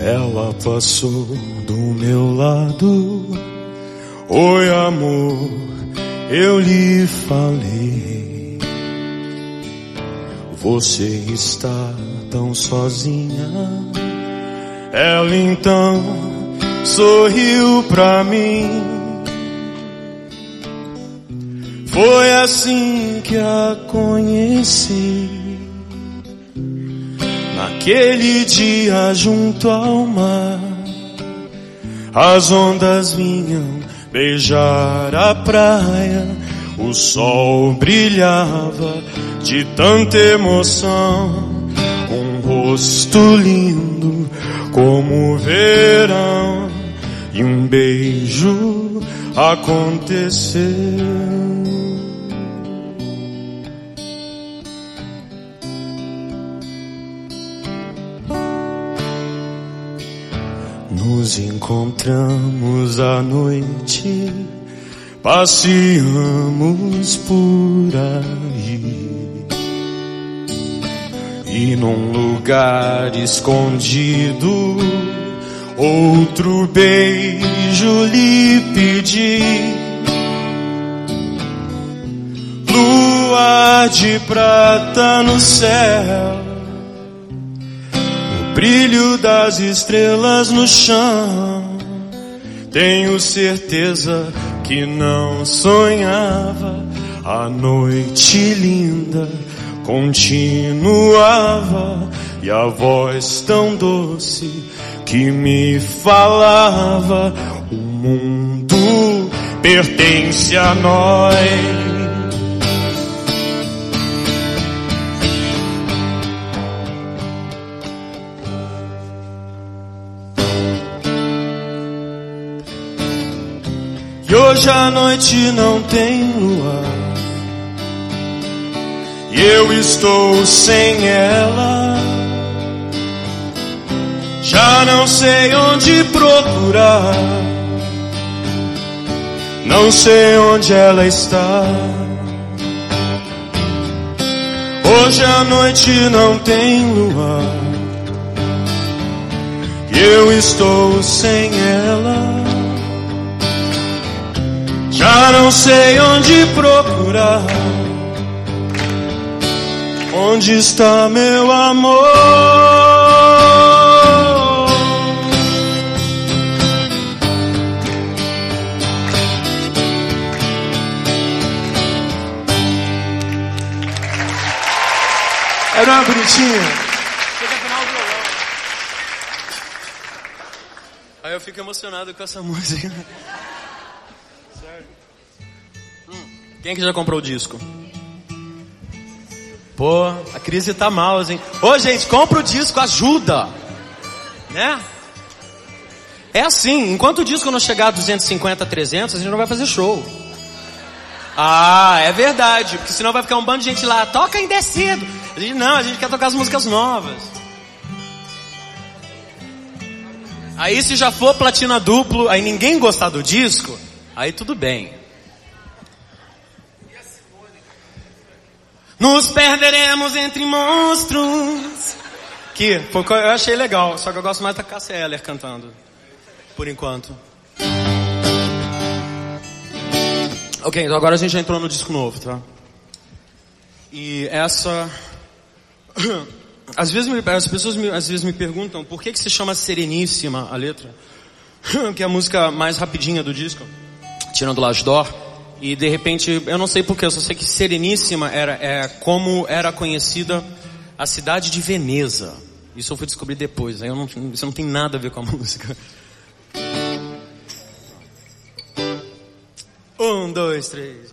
Ela passou do meu lado. Oi, amor, eu lhe falei. Você está tão sozinha. Ela então sorriu pra mim. Foi assim que a conheci. Naquele dia junto ao mar, as ondas vinham beijar a praia. O sol brilhava de tanta emoção. Um rosto lindo como o verão. E um beijo aconteceu. Nos encontramos à noite, passeamos por aí. E num lugar escondido, outro beijo lhe pedi. Lua de prata no céu, brilho das estrelas no chão. Tenho certeza que não sonhava. A noite linda continuava. E a voz tão doce que me falava: o mundo pertence a nós. E hoje a noite não tem lua, e eu estou sem ela. Já não sei onde procurar, não sei onde ela está. Hoje a noite não tem lua, e eu estou sem ela. Já não sei onde procurar. Onde está meu amor? Era uma bonitinha. Aí eu fico emocionado com essa música. Quem é que já comprou o disco? Pô, a crise tá mal, hein? Ô, gente, compra o disco, ajuda, né? É assim, enquanto o disco não chegar a 250, 300, a gente não vai fazer show. Ah, é verdade, porque senão vai ficar um bando de gente lá, toca indecido. A gente quer tocar as músicas novas. Aí se já for platina duplo, aí ninguém gostar do disco, aí tudo bem. Nos perderemos entre monstros. Que foi, eu achei legal, só que eu gosto mais da Cássia Eller cantando, por enquanto. Ok, então agora a gente já entrou no disco novo, tá? E essa... As pessoas às vezes me perguntam por que se chama Sereníssima a letra, que é a música mais rapidinha do disco, tirando Lasdor. E de repente, eu não sei porquê, eu só sei que Sereníssima é como era conhecida a cidade de Veneza. Isso eu fui descobrir depois, aí isso não tem nada a ver com a música. 1, 2, 3...